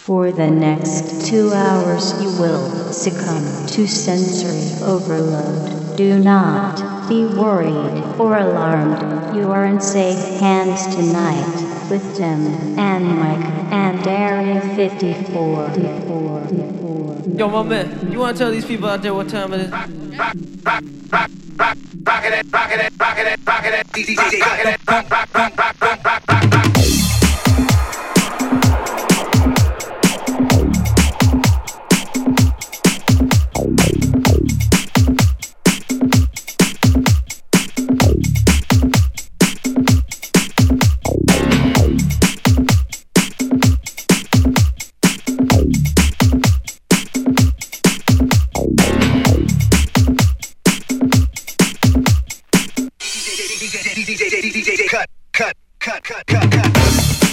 For the next 2 hours you will succumb to sensory overload. Do not be worried or alarmed. You are in safe hands tonight with Tim and Mike and Area 54. Yo, my man, you wanna tell these people out there what time it is? Rockin' it, DJ cut.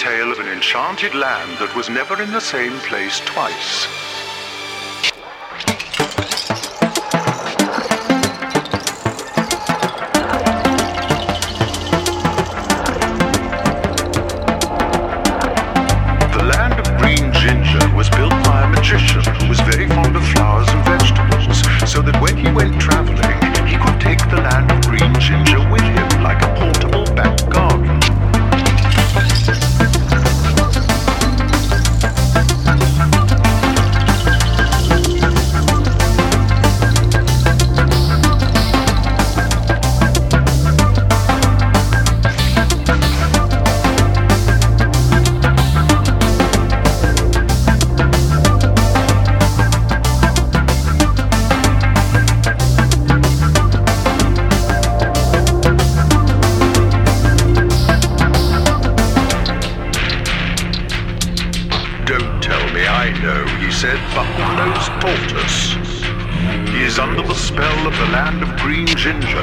tale of an enchanted land that was never in the same place twice. The land of green ginger was built by a magician who was very fond of flowers and vegetables, so that when he went traveling, he could take the land of green ginger with him like a portable back garden. Said Buckle-nosed Tortoise. He is under the spell of the land of green ginger.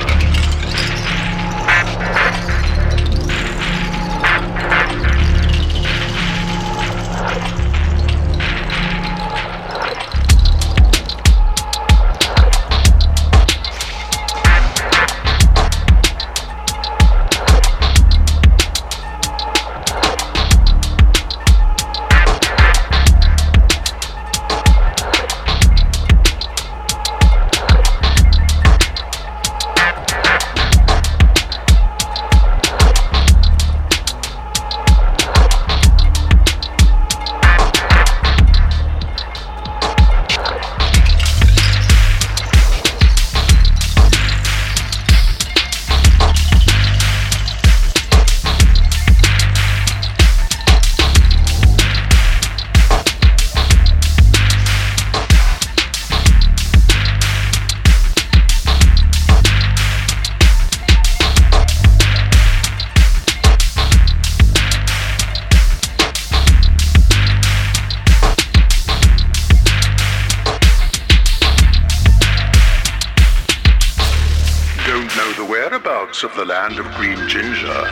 Of the land of green ginger.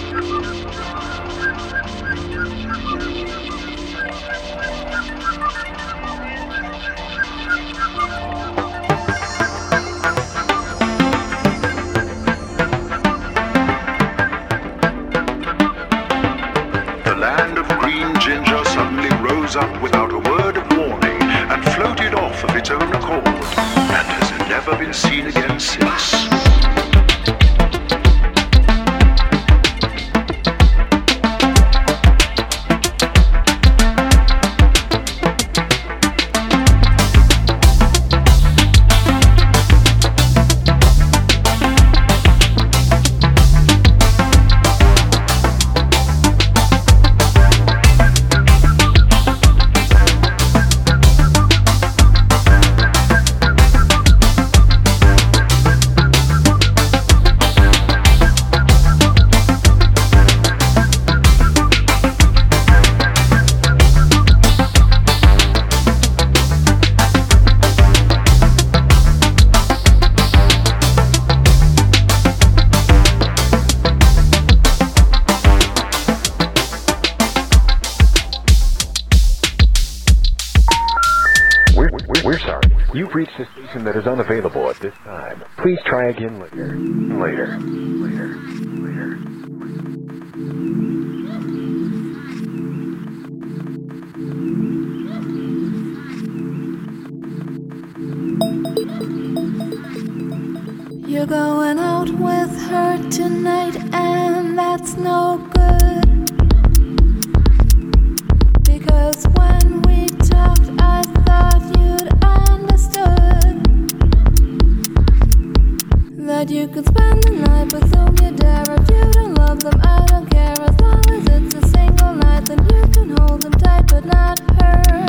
The land of green ginger suddenly rose up without a word of warning and floated off of its own accord, and has never been seen again since. We're sorry. You've reached a station that is unavailable at this time. Please try again later. You're going out with her tonight, and that's no good. Because when we talked, I thought you'd understood that you could spend the night with whom you dare. If you don't love them, I don't care. As long as it's a single night, then you can hold them tight, but not her.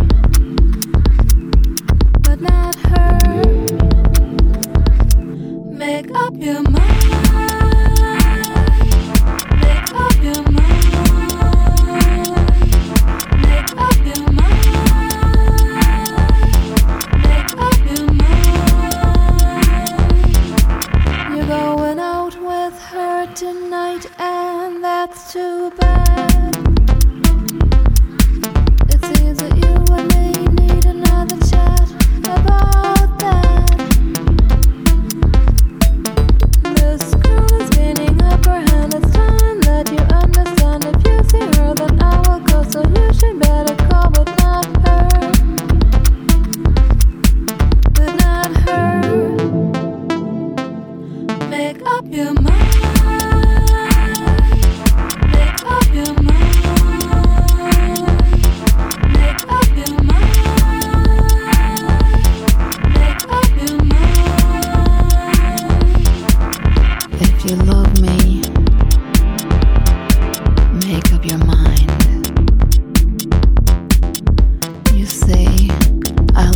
But not her. Make up your mind.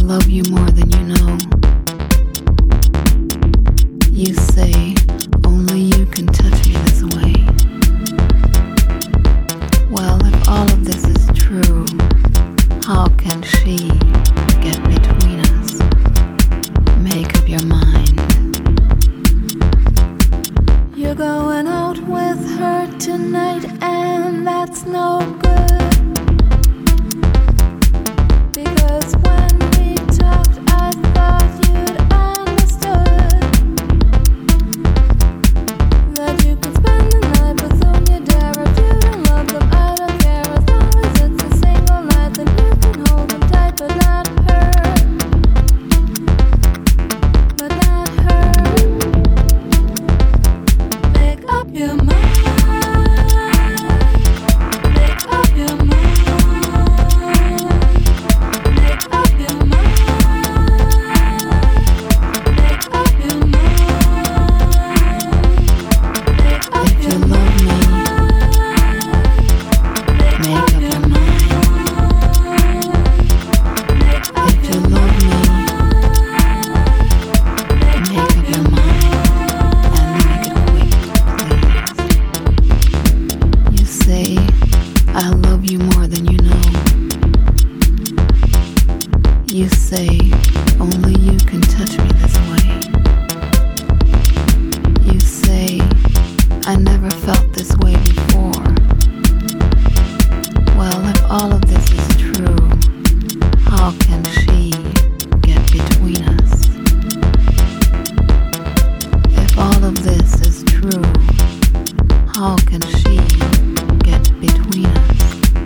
love you more than you know. You say only you can touch me this way. Well, if all of this is true, how can she get between us? Make up your mind. You're going out with her tonight, and that's no good. Because when we talked, I thought you'd understood that you could spend the night with whom you dare. If you don't love them, I don't care. As long as it's a single night, then you can hold them tight, but not her. But not her. Make up your mind. Make up your mind. Make up your mind. Make up your mind. Make up If you your love me, Make make up up your your mind. Make up If you love me, make up your mind. And make it quick, please. You say, I love you more than you know. You say, only you can touch me this way. You say, I never felt this way before. Well, if all of this is true, how can she get between us? If all of this is true, how can she get between us?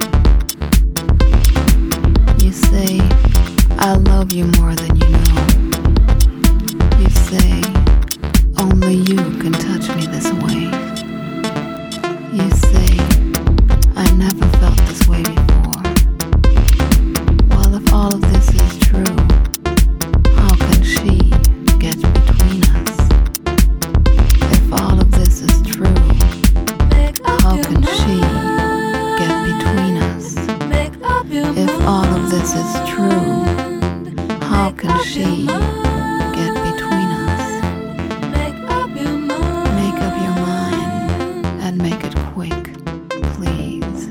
You say, I love you more than you know. You say, only you can touch me this way. You say, I never felt this way before. Well, if all of this is true, how can she get between us? If all of this is true, how can she get between us? If all of this is true, how can she get between us? Make up your mind and make it quick, please.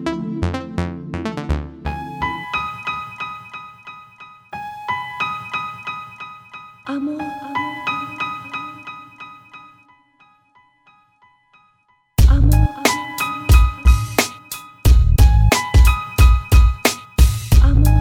Amor, amor, amor,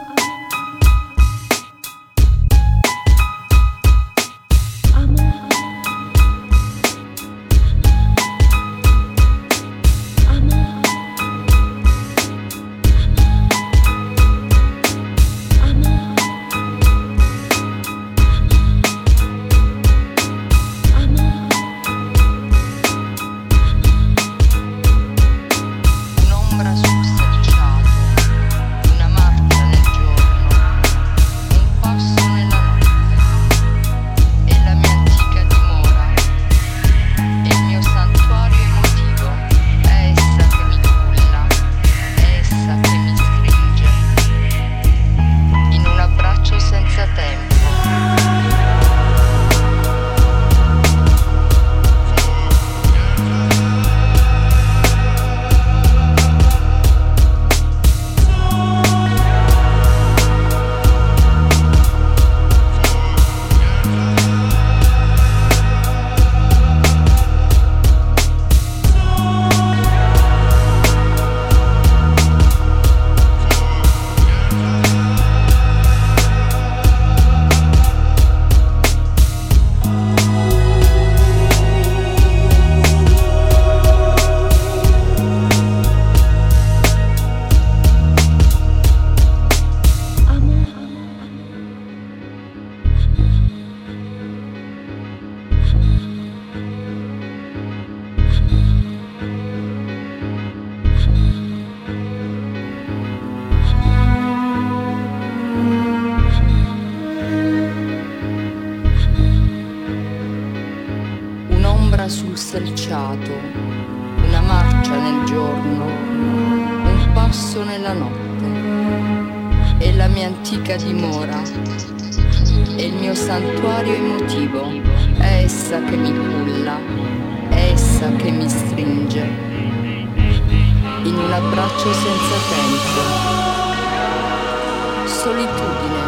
Un'ombra sul selciato, una marcia nel giorno, un passo nella notte. È la mia antica dimora, è il mio santuario emotivo, è essa che mi culla, è essa che mi stringe in un abbraccio senza tempo. Un'ombra sul selciato, una marcia nel giorno, un passo nella notte. È la mia antica dimora, è il mio santuario emotivo, è essa che mi culla, è essa che mi stringe, in un abbraccio senza tempo, solitudine.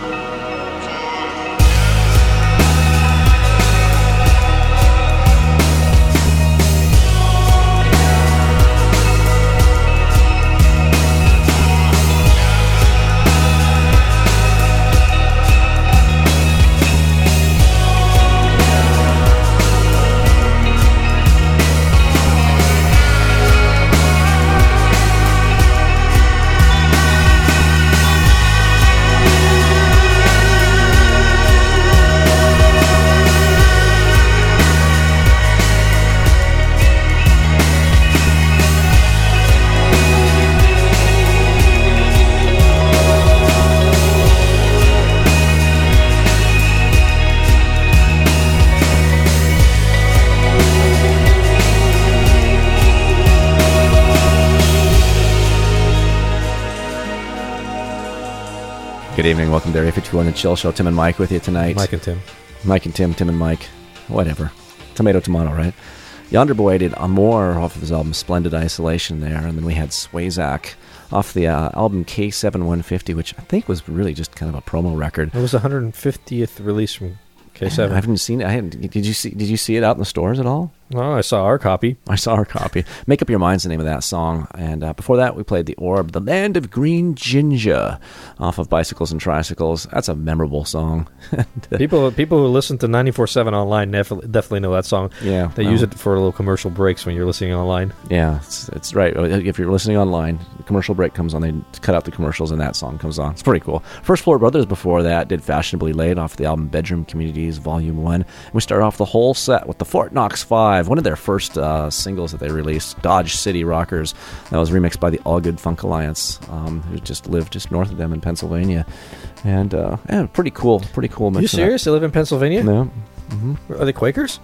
Good evening, welcome to Area 51, the Chill Show. Tim and Mike with you tonight. Mike and Tim. Mike and Tim, Tim and Mike. Whatever. Tomato, right? Yonder Boy did Amor off of his album Splendid Isolation there, and then we had Swayzak off the album K7-150, which I think was really just kind of a promo record. It was the 150th release from K7. I haven't seen it. Did you see it out in the stores at all? Oh, I saw our copy. I saw our copy. Make Up Your Mind's the name of that song. And before that, we played The Orb, The Land of Green Ginger, off of Bicycles and Tricycles. That's a memorable song. People who listen to 94.7 online definitely know that song. Yeah. They use it for little commercial breaks when you're listening online. Yeah, it's right. If you're listening online, the commercial break comes on, they cut out the commercials and that song comes on. It's pretty cool. First Floor Brothers before that did Fashionably Late off the album Bedroom Communities Volume 1. And we started off the whole set with the Fort Knox 5, one of their first singles that they released, Dodge City Rockers. That was remixed by the All Good Funk Alliance, who just lived just north of them in Pennsylvania. And pretty cool mix. You serious? They live in Pennsylvania? No. Mm-hmm. Are they Quakers?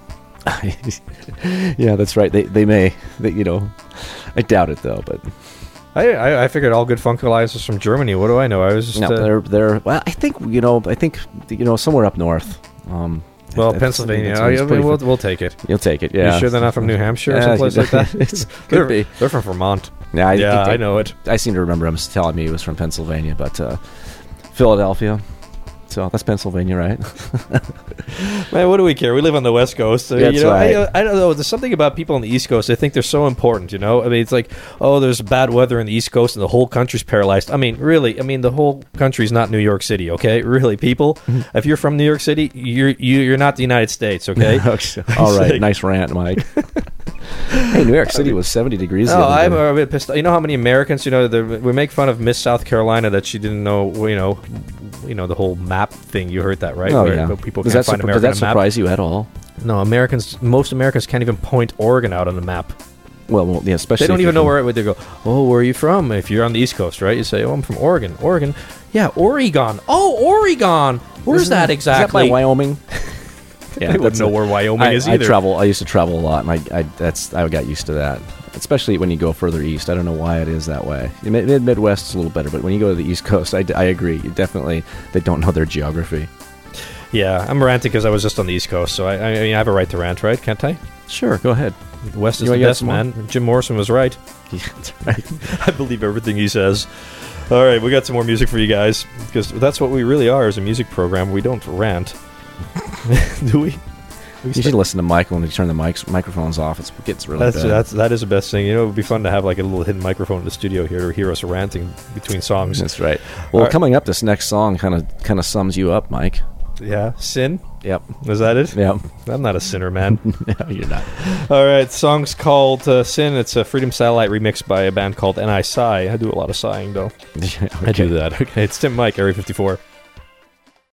Yeah, that's right. They may. I doubt it though, but I figured All Good Funk Alliance was from Germany. What do I know? I was just no. They're well. I think somewhere up north. Pennsylvania. We'll take it. You'll take it. Yeah. You sure they're not from New Hampshire or someplace like that? Could be. They're from Vermont. Yeah, I know it. I seem to remember him telling me he was from Pennsylvania, but Philadelphia. So that's Pennsylvania, right? Man, what do we care? We live on the West Coast. So, that's right. I don't know. There's something about people on the East Coast. I think they're so important, I mean, it's like, oh, there's bad weather in the East Coast and the whole country's paralyzed. I mean, really, the whole country's not New York City, okay? Really, people, if you're from New York City, you're not the United States, okay? All right. Nice rant, Mike. Hey, New York City was 70 degrees. Oh, I'm a bit pissed. You know how many Americans, we make fun of Miss South Carolina that she didn't know, the whole map thing. You heard that, right? Oh, where yeah. People Does can't find America that on a map. surprise you at all? No, most Americans can't even point Oregon out on the map. Well, yeah, especially they don't even know where they go. Oh, where are you from? If you're on the East Coast, right? You say, oh, I'm from Oregon. Oregon, yeah, Oregon. Oh, Oregon. Where's that exactly? Is that by Wyoming? Yeah, I wouldn't know where Wyoming is either. I used to travel a lot, and I got used to that. Especially when you go further east. I don't know why it is that way. Midwest is a little better, but when you go to the East Coast, I agree. They don't know their geography. Yeah, I'm ranting because I was just on the East Coast, so I have a right to rant, right? Can't I? Sure, go ahead. The West is the best, man. Jim Morrison was right. Yeah, that's right. I believe everything he says. All right, we got some more music for you guys, because that's what we really are as a music program. We don't rant. Do we? You should listen to Mike when you turn the microphones off. It gets really bad. That is the best thing. It would be fun to have like a little hidden microphone in the studio here to hear us ranting between songs. That's right. Well, coming up, this next song kind of sums you up, Mike. Yeah, Sin? Yep. Is that it? Yep. I'm not a sinner, man. No, you're not. All right, the song's called Sin. It's a Freedom Satellite remix by a band called N.I. Sigh. I do a lot of sighing, though. Yeah, okay. I do that. Okay, it's Tim Mike, Area 54.